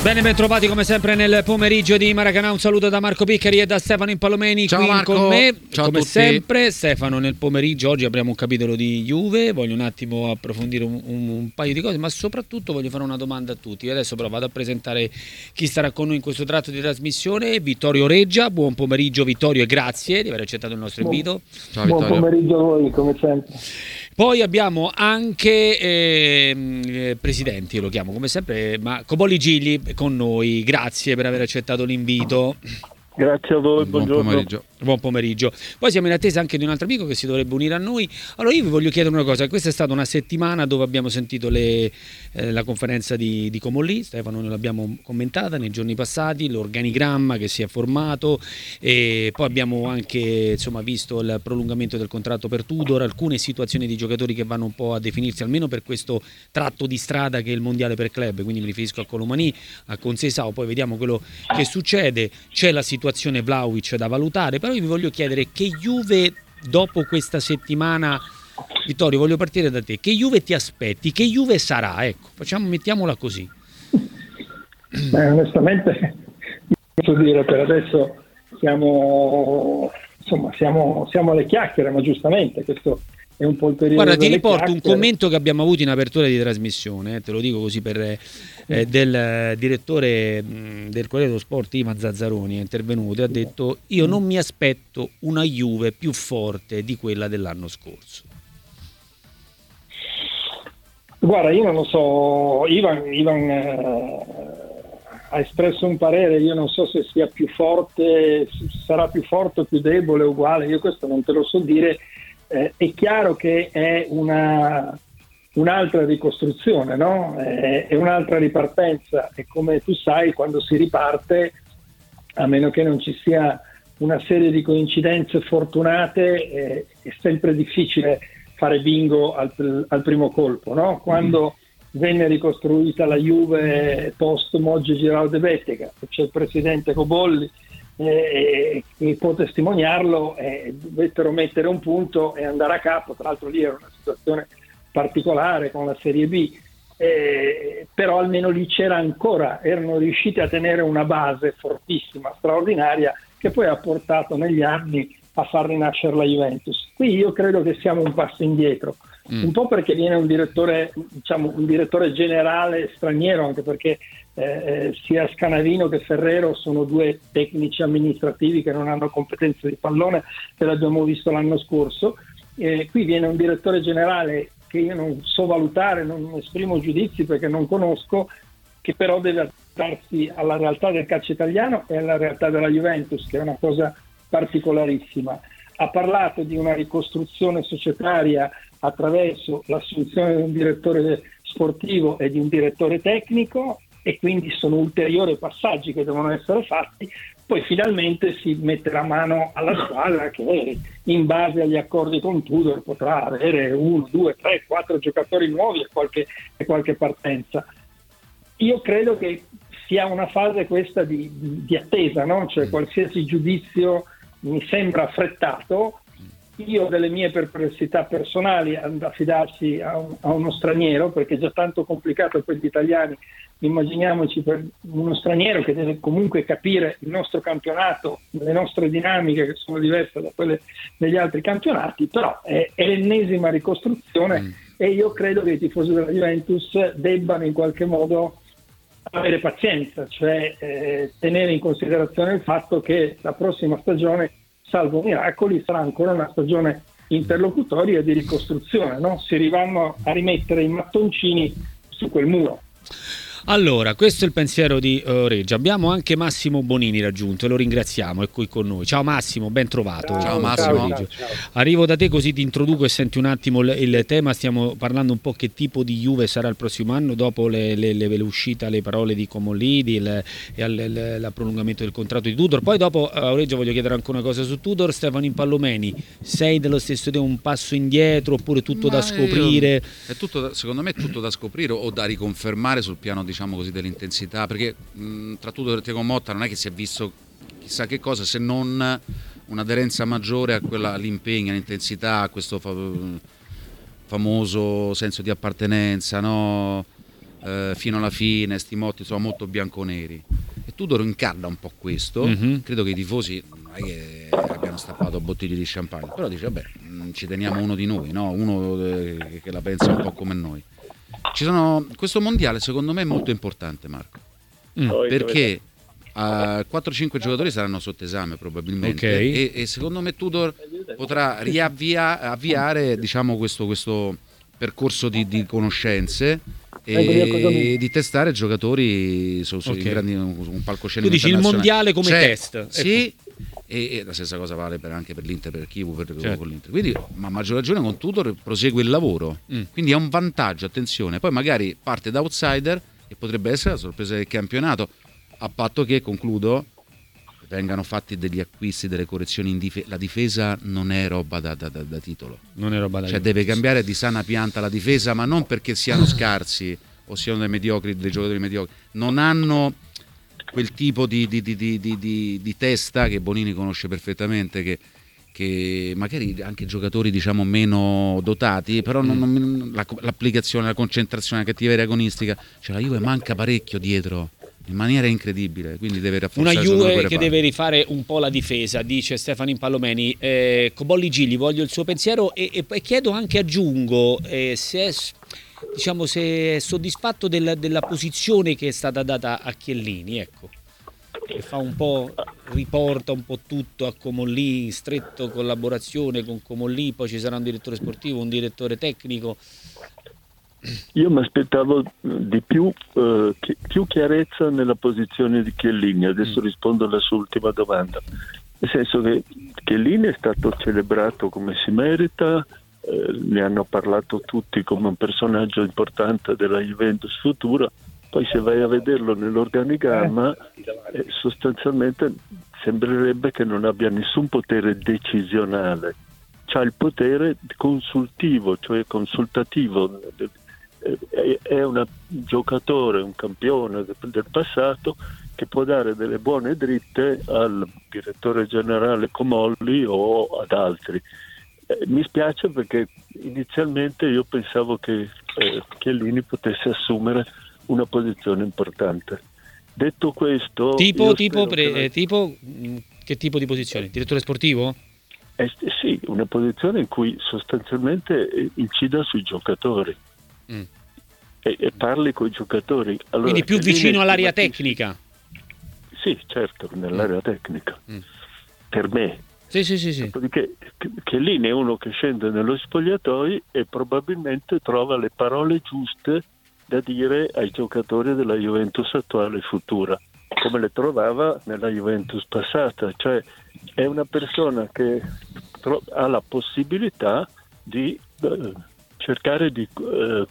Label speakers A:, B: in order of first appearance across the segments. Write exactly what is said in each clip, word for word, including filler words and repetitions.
A: Bene, ben trovati come sempre nel pomeriggio di Maracanã. Un saluto da Marco Piccari e da Stefano Impallomeni.
B: Ciao
A: qui
B: Marco.
A: con me.
B: Ciao
A: come
B: a tutti.
A: sempre, Stefano, nel pomeriggio oggi apriamo un capitolo di Juve. Voglio un attimo approfondire un, un, un paio di cose, ma soprattutto voglio fare una domanda a tutti. Adesso però vado a presentare chi starà con noi in questo tratto di trasmissione. Vittorio Reggia. Buon pomeriggio Vittorio e grazie di aver accettato il nostro
C: buon,
A: invito.
B: Ciao Vittorio.
C: Buon pomeriggio a voi, come sempre.
A: Poi abbiamo anche eh, presidenti, lo chiamo come sempre, ma Cobolli Gigli con noi. Grazie per aver accettato l'invito.
C: Grazie a voi,
B: Buon
C: buongiorno.
B: pomeriggio.
A: Buon pomeriggio. Poi siamo in attesa anche di un altro amico che si dovrebbe unire a noi. Allora io vi voglio chiedere una cosa. Questa è stata una settimana dove abbiamo sentito le, eh, la conferenza di, di Comolli. Stefano, noi l'abbiamo commentata nei giorni passati, l'organigramma che si è formato, e poi abbiamo anche insomma visto il prolungamento del contratto per Tudor, alcune situazioni di giocatori che vanno un po' a definirsi almeno per questo tratto di strada che è il mondiale per club, quindi mi riferisco a Colomani, a Conceição, poi vediamo quello che succede. C'è la situazione Vlahovic da valutare, però io vi voglio chiedere che Juve dopo questa settimana, Vittorio, voglio partire da te, che Juve ti aspetti, che Juve sarà, ecco, facciamo, mettiamola così.
C: Beh, onestamente posso dire, per adesso siamo insomma siamo, siamo alle chiacchiere, ma giustamente questo è un po' il periodo.
A: Guarda, ti
C: delle
A: riporto un
C: chiacchiere.
A: commento che abbiamo avuto in apertura di trasmissione, eh, te lo dico così per eh, del eh, direttore mh, del Corriere dello Sport Ivan Zazzaroni, è intervenuto e ha detto: io non mi aspetto una Juve più forte di quella dell'anno scorso.
C: Guarda, io non lo so, Ivan, Ivan eh, ha espresso un parere, io non so se sia più forte, sarà più forte o più debole, uguale, io questo non te lo so dire. Eh, è chiaro che è una un'altra ricostruzione, no? È, è un'altra ripartenza, e come tu sai, quando si riparte, a meno che non ci sia una serie di coincidenze fortunate, eh, è sempre difficile fare bingo al, al primo colpo, no? Quando mm. venne ricostruita la Juve post Moggi Giraudo e Bettega, c'è il presidente Cobolli eh, che può testimoniarlo, eh, dovettero mettere un punto e andare a capo. Tra l'altro lì era una situazione particolare con la Serie B, eh, però almeno lì c'era ancora, erano riusciti a tenere una base fortissima, straordinaria, che poi ha portato negli anni a far rinascere la Juventus. Qui io credo che siamo un passo indietro, mm. un po' perché viene un direttore, diciamo, un direttore generale straniero, anche perché eh, sia Scanavino che Ferrero sono due tecnici amministrativi che non hanno competenze di pallone, che l'abbiamo visto l'anno scorso. Eh, qui viene un direttore generale che io non so valutare, non esprimo giudizi perché non conosco, che però deve adattarsi alla realtà del calcio italiano e alla realtà della Juventus, che è una cosa particolarissima. Ha parlato di una ricostruzione societaria attraverso l'assunzione di un direttore sportivo e di un direttore tecnico, e quindi sono ulteriori passaggi che devono essere fatti. Poi finalmente si metterà mano alla squadra che in base agli accordi con Tudor potrà avere uno, due, tre, quattro giocatori nuovi e qualche, e qualche partenza. Io credo che sia una fase questa di, di, di attesa, no? Cioè qualsiasi giudizio mi sembra affrettato. Io ho delle mie perplessità personali ad affidarsi a, un, a uno straniero, perché è già tanto complicato per gli italiani. Immaginiamoci per uno straniero che deve comunque capire il nostro campionato, le nostre dinamiche che sono diverse da quelle degli altri campionati, però è, è l'ennesima ricostruzione mm. e io credo che i tifosi della Juventus debbano in qualche modo avere pazienza, cioè eh, tenere in considerazione il fatto che la prossima stagione, salvo miracoli, sarà ancora una stagione interlocutoria di ricostruzione, no? Si rivanno a rimettere i mattoncini su quel muro.
A: Allora, questo è il pensiero di uh, Reggia. Abbiamo anche Massimo Bonini raggiunto e lo ringraziamo, è qui con noi. Ciao Massimo, ben trovato.
B: Ciao, ciao Massimo.
C: Ciao, ciao.
A: Arrivo da te così ti introduco e senti un attimo il, il tema. Stiamo parlando un po' che tipo di Juve sarà il prossimo anno dopo le, le, le, l'uscita, le parole di Comolli il, e il, il, il prolungamento del contratto di Tudor. Poi dopo a uh, Reggia voglio chiedere ancora una cosa su Tudor. Stefano Impallomeni, sei dello stesso idea, un passo indietro oppure tutto Ma da scoprire?
B: Io, è tutto da, secondo me è tutto da scoprire o da riconfermare sul piano, diciamo così, dell'intensità, perché mh, tra Tudor e Thiago Motta non è che si è visto chissà che cosa, se non un'aderenza maggiore a quella, all'impegno, all'intensità, a questo fa- famoso senso di appartenenza, no? eh, fino alla fine, sti motti sono molto bianconeri. E Tudor incarna un po' questo.
A: Mm-hmm.
B: Credo che i tifosi non è che abbiano stappato bottiglie di champagne, però dice vabbè, ci teniamo uno di noi, no? Uno eh, che la pensa un po' come noi. Ci sono, questo mondiale secondo me è molto importante, Marco, mm. perché uh, quattro cinque giocatori saranno sotto esame probabilmente,
A: okay.
B: e, e secondo me Tudor potrà riavviare diciamo questo, questo percorso di, di conoscenze e di testare giocatori su, su okay. grandi, un palcoscenico.
A: Tu dici il mondiale come
B: cioè,
A: test, ecco.
B: Sì, e, e la stessa cosa vale per, anche per l'Inter, per Chivu, per certo. con l'Inter. Quindi, ma a maggior ragione con Tudor prosegue il lavoro, mm. quindi è un vantaggio, attenzione. Poi magari parte da outsider e potrebbe essere la sorpresa del campionato, a patto che, concludo, vengano fatti degli acquisti, delle correzioni in difesa. La difesa non è roba da, da, da, da titolo,
A: non è roba da
B: cioè
A: titolo.
B: Deve cambiare di sana pianta la difesa, ma non perché siano scarsi o siano dei mediocri, dei giocatori mediocri, non hanno quel tipo di, di, di, di, di, di testa che Bonini conosce perfettamente, che, che magari anche giocatori diciamo meno dotati, però non, non, la, l'applicazione, la concentrazione, la cattiveria agonistica, cioè la Juve manca parecchio dietro in maniera incredibile, quindi deve rafforzare
A: una Juve che deve rifare un po' la difesa, dice Stefano Impallomeni. eh, Cobolli Gigli, voglio il suo pensiero e, e, e chiedo anche, aggiungo, eh, se è, diciamo, se è soddisfatto del, della posizione che è stata data a Chiellini, ecco, che fa un po', riporta un po' tutto a Comolli, in stretto collaborazione con Comolli, poi ci sarà un direttore sportivo, un direttore tecnico.
D: Io mi aspettavo di più, eh, più chiarezza nella posizione di Chiellini. Adesso mm. rispondo alla sua ultima domanda, nel senso che Chiellini è stato celebrato come si merita, eh, ne hanno parlato tutti come un personaggio importante della Juventus futura. Poi se vai a vederlo nell'organigramma, eh, sostanzialmente sembrerebbe che non abbia nessun potere decisionale, c'ha il potere consultivo, cioè consultativo. È un giocatore, un campione del passato che può dare delle buone dritte al direttore generale Comolli o ad altri. Eh, mi spiace perché inizialmente io pensavo che eh, Chiellini potesse assumere una posizione importante. Detto questo,
A: tipo, tipo, pre,
D: che...
A: eh, tipo che tipo di posizione? Direttore sportivo?
D: Eh, sì, una posizione in cui sostanzialmente incida sui giocatori. Mm. E, e parli con i giocatori. Allora,
A: quindi più vicino all'area tecnica?
D: Sì, certo, nell'area mm. tecnica. Mm. Per me.
A: Sì, sì, sì, sì.
D: Dopodiché Chiellini è uno che scende nello spogliatoio e probabilmente trova le parole giuste da dire ai giocatori della Juventus attuale e futura, come le trovava nella Juventus passata. Cioè è una persona che tro- ha la possibilità di eh, cercare di eh,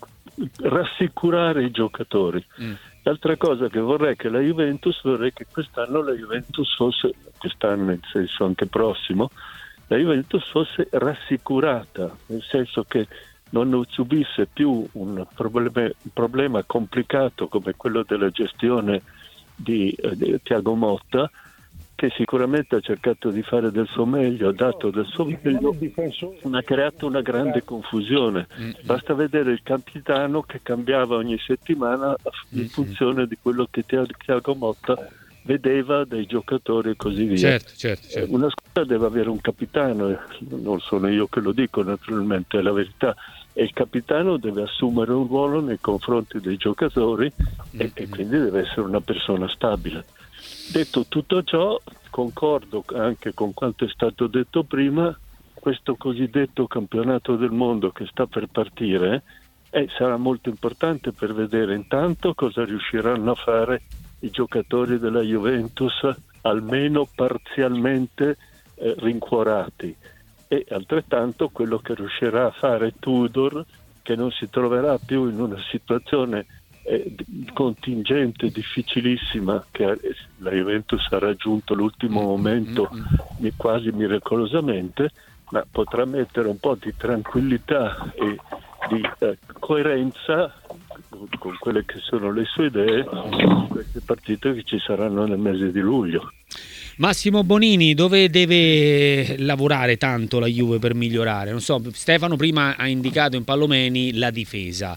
D: rassicurare i giocatori. Mm. L'altra cosa che vorrei che la Juventus, vorrei che quest'anno la Juventus fosse, quest'anno nel senso anche prossimo, la Juventus fosse rassicurata, nel senso che non subisse più un problema, un problema complicato come quello della gestione di, eh, di Thiago Motta, che sicuramente ha cercato di fare del suo meglio, ha dato del suo meglio, ma ha creato una grande confusione. Basta vedere il capitano che cambiava ogni settimana in funzione di quello che Thiago Motta vedeva dai giocatori e così via.
A: Certo, certo, certo.
D: Una squadra deve avere un capitano, non sono io che lo dico, naturalmente è la verità, e il capitano deve assumere un ruolo nei confronti dei giocatori e, e quindi deve essere una persona stabile. Detto tutto ciò, concordo anche con quanto è stato detto prima. Questo cosiddetto campionato del mondo che sta per partire eh, sarà molto importante per vedere intanto cosa riusciranno a fare i giocatori della Juventus, almeno parzialmente eh, rincuorati, e altrettanto quello che riuscirà a fare Tudor, che non si troverà più in una situazione eh, contingente, difficilissima, che la Juventus ha raggiunto l'ultimo momento mm-hmm. quasi miracolosamente, ma potrà mettere un po' di tranquillità e di eh, coerenza con quelle che sono le sue idee in queste partite che ci saranno nel mese di luglio.
A: Massimo Bonini, dove deve lavorare tanto la Juve per migliorare? Non so, Stefano prima ha indicato in Pallomeni la difesa.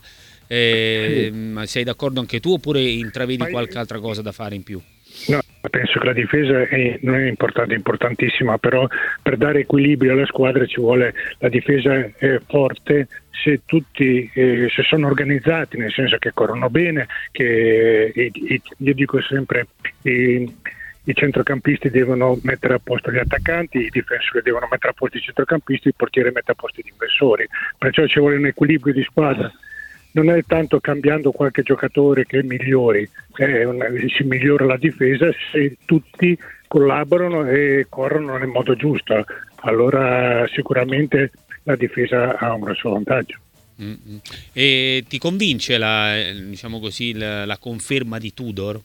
A: Eh, ma sei d'accordo anche tu oppure intravedi
C: Ma-
A: qualche altra cosa da fare in più?
C: No, penso che la difesa è, non è importante, è importantissima, però per dare equilibrio alla squadra ci vuole la difesa è forte se tutti eh, se sono organizzati, nel senso che corrono bene, che eh, eh, io dico sempre eh, i centrocampisti devono mettere a posto gli attaccanti, i difensori devono mettere a posto i centrocampisti, il portiere mette a posto i difensori, perciò ci vuole un equilibrio di squadra. Non è tanto cambiando qualche giocatore che migliori, è una, si migliora la difesa se tutti collaborano e corrono nel modo giusto, allora sicuramente la difesa ha un grosso vantaggio.
A: Mm-hmm. E ti convince la, diciamo così, la, la conferma di Tudor?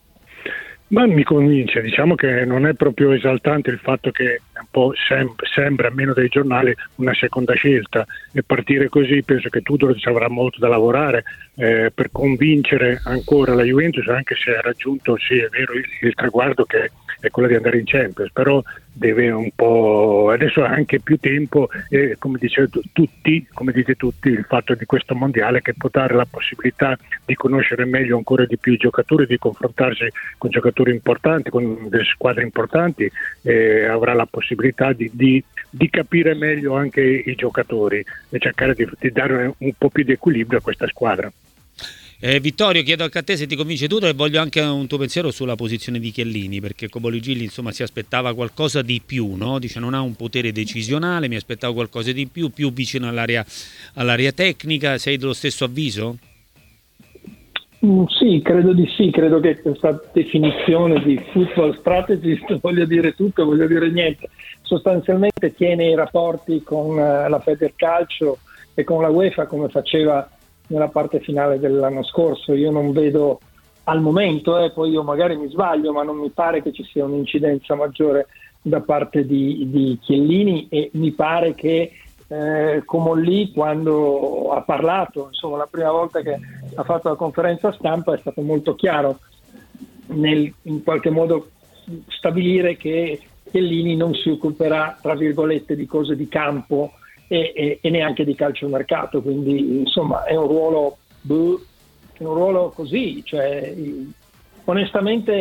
C: Ma mi convince, diciamo che non è proprio esaltante il fatto che un po' sem- sembra, almeno dai giornali, una seconda scelta, e partire così penso che Tudor ci avrà molto da lavorare eh, per convincere ancora la Juventus, anche se ha raggiunto, sì è vero, il, il traguardo che è quello di andare in Champions, però deve un po', adesso ha anche più tempo e come dice tutti, come dite tutti, il fatto di questo mondiale che può dare la possibilità di conoscere meglio ancora di più i giocatori, di confrontarsi con giocatori importanti, con delle squadre importanti, e avrà la possibilità di, di, di capire meglio anche i giocatori e cercare di, di dare un po' più di equilibrio a questa squadra.
A: Eh, Vittorio, chiedo anche a te se ti convince tutto e voglio anche un tuo pensiero sulla posizione di Chiellini, perché Cobolli Gilli insomma si aspettava qualcosa di più, no? Dice non ha un potere decisionale, mi aspettavo qualcosa di più, più vicino all'area, all'area tecnica. Sei dello stesso avviso?
C: Mm, sì, credo di sì, credo che questa definizione di football strategist voglia dire tutto, voglia dire niente. Sostanzialmente tiene i rapporti con la Federcalcio e con la UEFA come faceva nella parte finale dell'anno scorso. Io non vedo al momento, eh, poi io magari mi sbaglio, ma non mi pare che ci sia un'incidenza maggiore da parte di, di Chiellini, e mi pare che eh, Comolli, quando ha parlato, insomma la prima volta che ha fatto la conferenza stampa, è stato molto chiaro nel in qualche modo stabilire che Chiellini non si occuperà, tra virgolette, di cose di campo E, e, e neanche di calciomercato, quindi insomma è un ruolo boh, è un ruolo così, cioè onestamente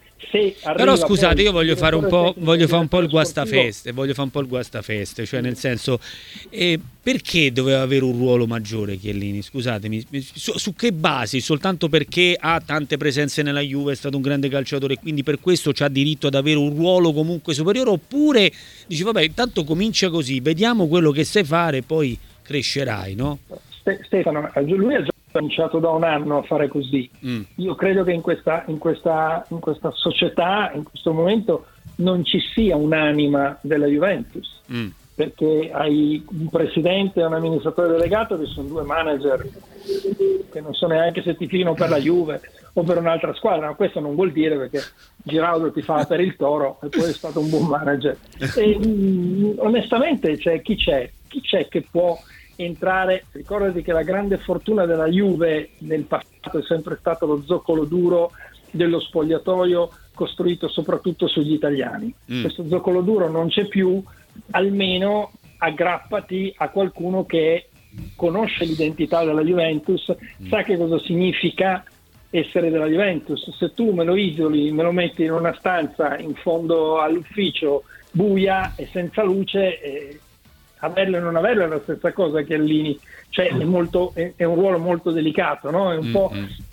C: se
A: però scusate,
C: poi,
A: io voglio fare un po' voglio fare un po' il
C: sportivo,
A: guastafeste voglio fare un po' il guastafeste cioè nel senso eh, perché doveva avere un ruolo maggiore Chiellini, scusatemi, su, su che basi? Soltanto perché ha tante presenze nella Juve, è stato un grande calciatore, quindi per questo c'ha diritto ad avere un ruolo comunque superiore, oppure dici vabbè intanto comincia così, vediamo quello che sai fare, poi crescerai, no?
C: Stefano, lui ha già cominciato da un anno a fare così. Mm. Io credo che in questa, in questa, in questa società, in questo momento, non ci sia un'anima della Juventus, mm. perché hai un presidente e un amministratore delegato che sono due manager che non so neanche se ti filino per la Juve o per un'altra squadra, ma questo non vuol dire, perché Giraudo ti fa per il Toro e poi è stato un buon manager. E, mh, onestamente, cioè, chi c'è? Chi c'è che può entrare? Ricordati che la grande fortuna della Juve nel passato è sempre stato lo zoccolo duro dello spogliatoio costruito soprattutto sugli italiani. Mm. Questo zoccolo duro non c'è più, almeno aggrappati a qualcuno che conosce l'identità della Juventus, mm. sa che cosa significa essere della Juventus. Se tu me lo isoli, me lo metti in una stanza in fondo all'ufficio buia e senza luce, eh, averlo e non averlo è la stessa cosa. Chiellini, cioè è, molto, è, è un ruolo molto delicato, no? È un mm-hmm. po'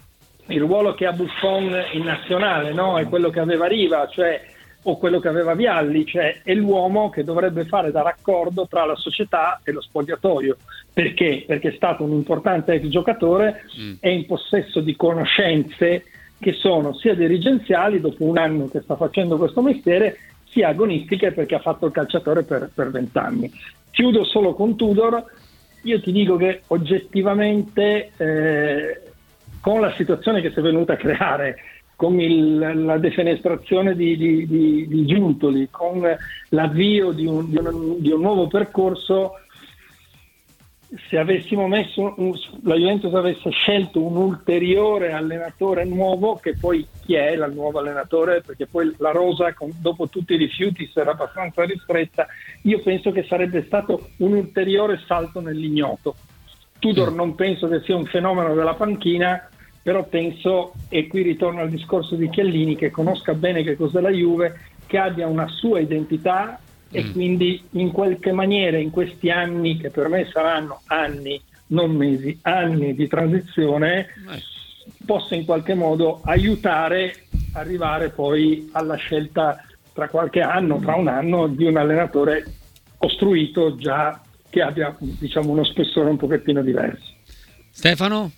C: il ruolo che ha Buffon in nazionale, no? È quello che aveva Riva, cioè, o quello che aveva Vialli, cioè è l'uomo che dovrebbe fare da raccordo tra la società e lo spogliatoio. Perché? Perché è stato un importante ex giocatore, mm. è in possesso di conoscenze che sono sia dirigenziali, dopo un anno che sta facendo questo mestiere, sia agonistiche, perché ha fatto il calciatore per vent'anni. Chiudo solo con Tudor. Io ti dico che oggettivamente eh, con la situazione che si è venuta a creare, con il, la defenestrazione di, di, di, di Giuntoli, con l'avvio di un, di, un, di un nuovo percorso, se avessimo messo un, la Juventus avesse scelto un ulteriore allenatore nuovo, che poi chi è il nuovo allenatore, perché poi la rosa con, dopo tutti i rifiuti sarà abbastanza ristretta, io penso che sarebbe stato un ulteriore salto nell'ignoto. Tudor non penso che sia un fenomeno della panchina, però penso, e qui ritorno al discorso di Chiellini, che conosca bene che cos'è la Juve, che abbia una sua identità e mm. quindi in qualche maniera in questi anni, che per me saranno anni, non mesi, anni di transizione, possa in qualche modo aiutare a arrivare poi alla scelta tra qualche anno, tra un anno, di un allenatore costruito già, che abbia, diciamo, uno spessore un pochettino diverso.
A: Stefano?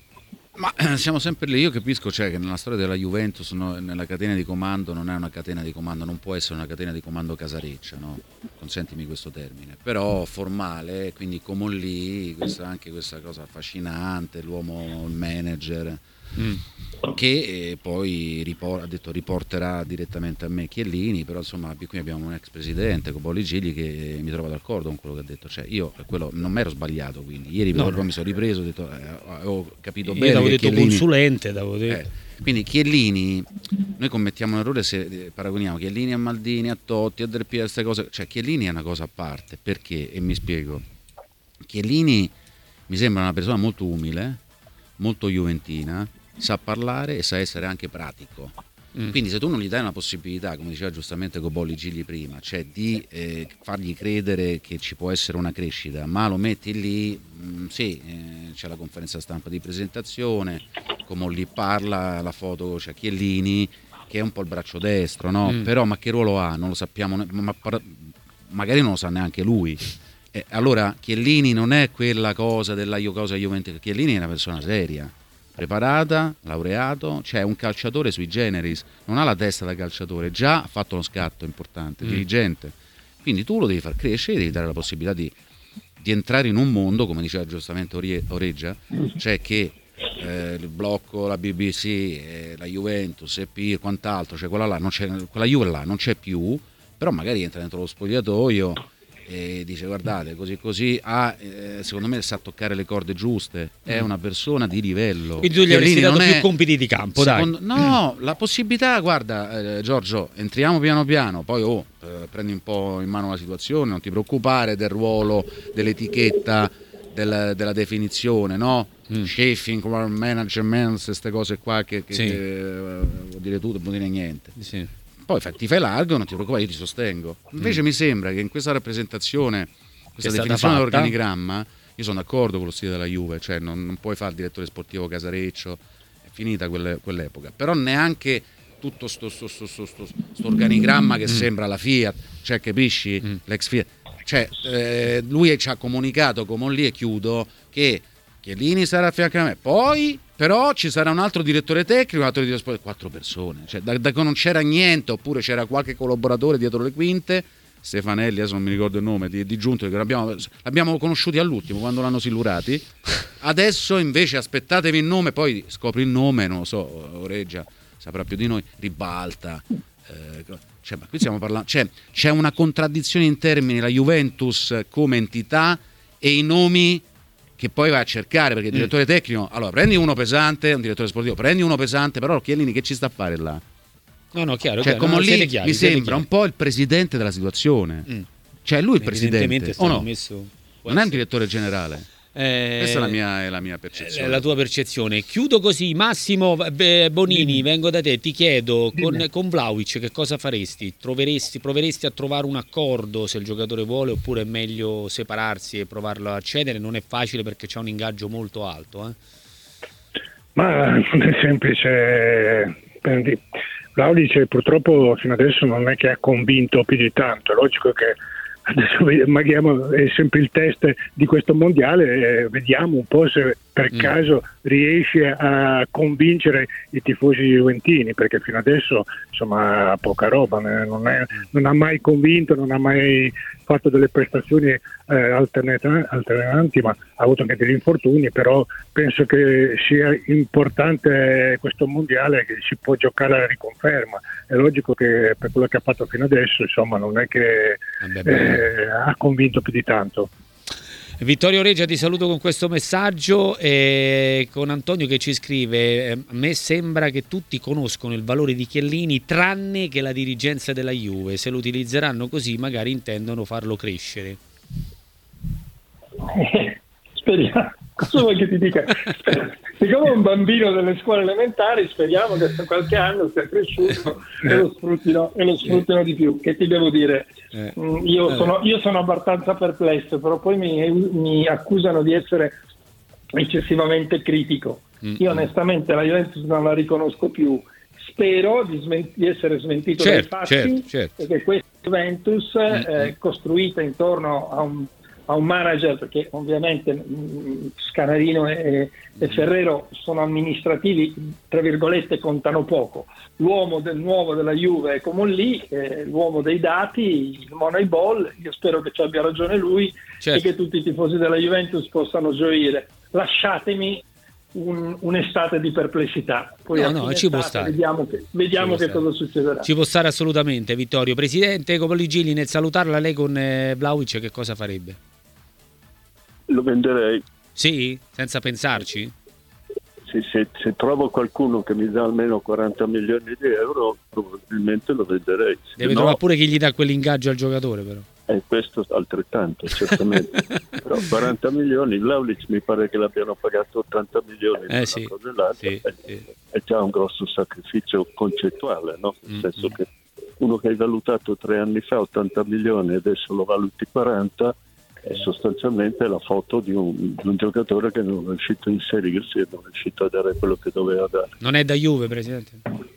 B: Ma eh, siamo sempre lì. Io capisco, cioè, che nella storia della Juventus, no, nella catena di comando non è una catena di comando, non può essere una catena di comando casareccia, no? Consentimi questo termine, però formale, quindi come lì, questa, anche questa cosa affascinante, l'uomo, il manager, mm. che eh, poi ripor- ha detto riporterà direttamente a me Chiellini, però insomma qui abbiamo un ex presidente, Coboli Gigli, che mi trova d'accordo con quello che ha detto, cioè io quello non mi ero sbagliato, quindi ieri no, però no. mi sono ripreso, ho detto eh, ho capito
A: io
B: bene,
A: avevo detto
B: Chiellini,
A: consulente, avevo detto.
B: Eh, quindi Chiellini, noi commettiamo un errore se paragoniamo Chiellini a Maldini, a Totti, a Del Piero, queste cose, cioè Chiellini è una cosa a parte, perché, e mi spiego, Chiellini mi sembra una persona molto umile, molto juventina, sa parlare e sa essere anche pratico. Mm. Quindi se tu non gli dai una possibilità, come diceva giustamente Cobolli Gigli prima, cioè di eh, fargli credere che ci può essere una crescita, ma lo metti lì, mh, sì, eh, c'è la conferenza stampa di presentazione, come lì parla, la foto c'è Chiellini, che è un po' il braccio destro, no? Mm. Però ma che ruolo ha? Non lo sappiamo, ma par- magari non lo sa neanche lui. Eh, allora Chiellini non è quella cosa della io cosa Juventus, Chiellini è una persona seria, preparata, laureato, cioè un calciatore sui generis, non ha la testa da calciatore, già ha fatto uno scatto importante, mm. dirigente, quindi tu lo devi far crescere, devi dare la possibilità di, di entrare in un mondo, come diceva giustamente Oreggia, cioè che eh, il blocco, la B B C, eh, la Juventus, E P e quant'altro, cioè quella là, non c'è, quella Juve là non c'è più, però magari entra dentro lo spogliatoio e dice guardate così così ha, eh, secondo me sa toccare le corde giuste, è una persona di livello,
A: quindi tu gli avresti dato più compiti di campo,
B: secondo,
A: dai.
B: No, la possibilità, guarda eh, Giorgio, entriamo piano piano, poi oh, eh, prendi un po' in mano la situazione, non ti preoccupare del ruolo, dell'etichetta, del, della definizione, no? Mm. Chefing, management, queste cose qua che, che, sì. che eh, vuol dire tutto, vuol dire niente, sì. Poi ti fai largo, non ti preoccupare, io ti sostengo. Invece mm. mi sembra che in questa rappresentazione, questa definizione dell'organigramma, io sono d'accordo con lo stile della Juve, cioè non, non puoi fare il direttore sportivo Casareccio, è finita quelle, quell'epoca. Però neanche tutto sto, sto, sto, sto, sto, sto organigramma che mm. sembra la Fiat, cioè capisci? Mm. L'ex Fiat. Cioè eh, lui ci ha comunicato, come lì e chiudo, che Chiellini sarà a fianco a me, poi però ci sarà un altro direttore tecnico, un altro direttore sportivo, quattro persone, cioè da, da non c'era niente, oppure c'era qualche collaboratore dietro le quinte, Stefanelli, adesso non mi ricordo il nome, di, di Giunto, che l'abbiamo, l'abbiamo conosciuti all'ultimo quando l'hanno silurati, adesso invece aspettatevi il nome, poi scopri il nome, non lo so, Oreggia saprà più di noi, ribalta, eh, cioè, ma qui stiamo parlando, cioè, c'è una contraddizione in termini, la Juventus come entità e i nomi che poi vai a cercare, perché il direttore mm. tecnico, allora prendi uno pesante, un direttore sportivo, prendi uno pesante, però Chiellini che ci sta a fare là?
A: No, no, chiaro,
B: cioè,
A: chiaro,
B: come
A: no,
B: lì
A: chiari,
B: mi sembra
A: chiari.
B: un po' il presidente della situazione, mm. cioè lui il presidente, o no?
A: Messo...
B: non
A: essere.
B: È un direttore generale.
A: Eh,
B: Questa è la mia, è la mia percezione.
A: È la tua percezione. Chiudo così. Massimo beh, Bonini, Dimmi. vengo da te, ti chiedo con, con Vlahovic che cosa faresti? Troveresti, proveresti a trovare un accordo se il giocatore vuole, oppure è meglio separarsi e provarlo a cedere? Non è facile perché c'è un ingaggio molto alto, eh?
E: Ma non è semplice. Vlahovic purtroppo fino adesso non è che ha convinto più di tanto. È logico che adesso magari è sempre il test di questo mondiale, eh, vediamo un po' se per mm. caso riesce a convincere i tifosi juventini, perché fino adesso insomma poca roba, non, è, non ha mai convinto, non ha mai fatto delle prestazioni eh, alternanti, ma ha avuto anche degli infortuni, però penso che sia importante questo mondiale, che si può giocare alla riconferma. È logico che per quello che ha fatto fino adesso insomma non è che eh, ha convinto più di tanto.
A: Vittorio Reggia, ti saluto con questo messaggio e con Antonio che ci scrive: a me sembra che tutti conoscono il valore di Chiellini tranne che la dirigenza della Juve, se lo utilizzeranno così magari intendono farlo crescere.
C: Eh, speriamo, Cosa vuoi che ti dica? Siccome è un bambino delle scuole elementari, speriamo che tra qualche anno sia cresciuto e lo sfruttino, e lo sfruttino di più. Che ti devo dire?
A: Eh.
C: Io sono, io sono abbastanza perplesso, però poi mi, mi accusano di essere eccessivamente critico. Io onestamente la Juventus non la riconosco più. Spero di, sment- di essere smentito
A: certo,
C: dai fatti,
A: certo, certo.
C: perché questa Juventus eh, costruita intorno a un, a un manager, perché ovviamente mh, Scanavino e, e Ferrero sono amministrativi, tra virgolette contano poco. L'uomo del nuovo della Juve è Comolli, eh, l'uomo dei dati, il Moneyball. Io spero che ci abbia ragione lui, certo, e che tutti i tifosi della Juventus possano gioire. Lasciatemi Un, un'estate di perplessità, poi
A: no, no, ci può stare.
C: Vediamo che, vediamo che cosa succederà.
A: Ci può stare assolutamente, Vittorio. Presidente Comolli Gilli, nel salutarla lei con eh, Vlahovic, che cosa farebbe?
D: Lo venderei.
A: Sì? Senza pensarci?
D: Se, se, se trovo qualcuno che mi dà almeno quaranta milioni di euro, probabilmente lo venderei. Se
A: Deve
D: no,
A: trovare pure chi gli dà quell'ingaggio al giocatore, però.
D: E questo altrettanto, certamente. Però quaranta milioni, Vlahovic mi pare che l'abbiano pagato ottanta milioni,
A: eh, sì, sì,
D: è,
A: sì.
D: è già un grosso sacrificio concettuale, no? Nel
A: mm,
D: senso
A: mm.
D: che uno che hai valutato tre anni fa ottanta milioni e adesso lo valuti quaranta, è sostanzialmente la foto di un, di un giocatore che non è riuscito a inserirsi e non è riuscito a dare quello che doveva dare.
A: Non è da Juve, Presidente?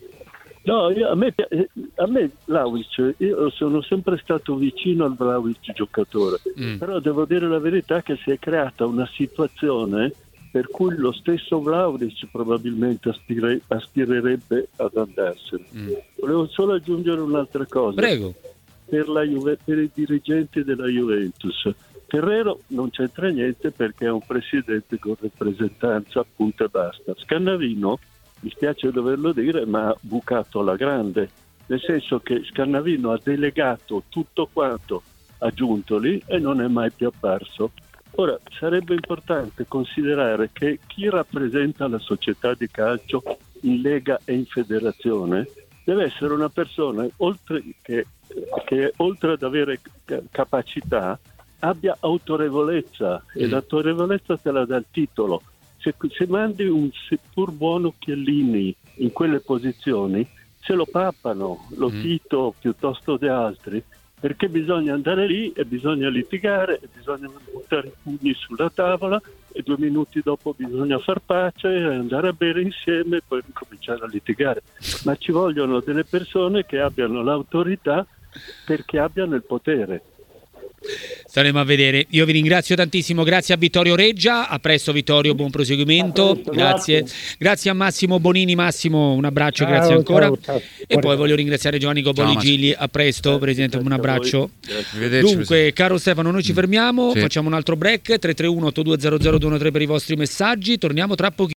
D: No, io, a me, a me Vlahovic, io sono sempre stato vicino al Vlahovic giocatore, mm. però devo dire la verità che si è creata una situazione per cui lo stesso Vlahovic probabilmente aspire, aspirerebbe ad andarsene. Mm. Volevo solo aggiungere un'altra cosa.
A: Prego.
D: Per, la Juve, per i dirigenti della Juventus. Ferrero non c'entra niente perché è un presidente con rappresentanza, punto e basta. Scannavino, mi spiace doverlo dire, ma ha bucato alla grande, nel senso che Scannavino ha delegato tutto quanto a Giuntoli e non è mai più apparso. Ora, sarebbe importante considerare che chi rappresenta la società di calcio in Lega e in Federazione deve essere una persona oltre che, che oltre ad avere capacità abbia autorevolezza, e
A: mm.
D: l'autorevolezza te la dà il titolo. Se, se mandi un seppur buono Chiellini in quelle posizioni, se lo pappano, lo
A: mm.
D: Tito piuttosto di altri, perché bisogna andare lì e bisogna litigare, e bisogna buttare i pugni sulla tavola e due minuti dopo bisogna far pace e andare a bere insieme e poi cominciare a litigare. Ma ci vogliono delle persone che abbiano l'autorità perché abbiano il potere.
A: Staremo a vedere. Io vi ringrazio tantissimo, grazie a Vittorio Reggia, a presto Vittorio, buon proseguimento.
C: Presto,
A: grazie.
C: grazie
A: Grazie a Massimo Bonini. Massimo, un abbraccio,
E: Ciao,
A: grazie ancora.
E: ciao, ciao.
A: E poi voglio ringraziare Giovanni Comolli
B: Ciao,
A: Gilli, a presto,
D: Grazie,
A: Presidente, un
D: grazie a
A: abbraccio.
B: Arrivederci,
A: Dunque,
B: Presidente.
A: caro Stefano, noi ci fermiamo,
B: Sì.
A: facciamo un altro break, tre tre uno otto due zero zero due uno tre per i vostri messaggi, torniamo tra pochissimo.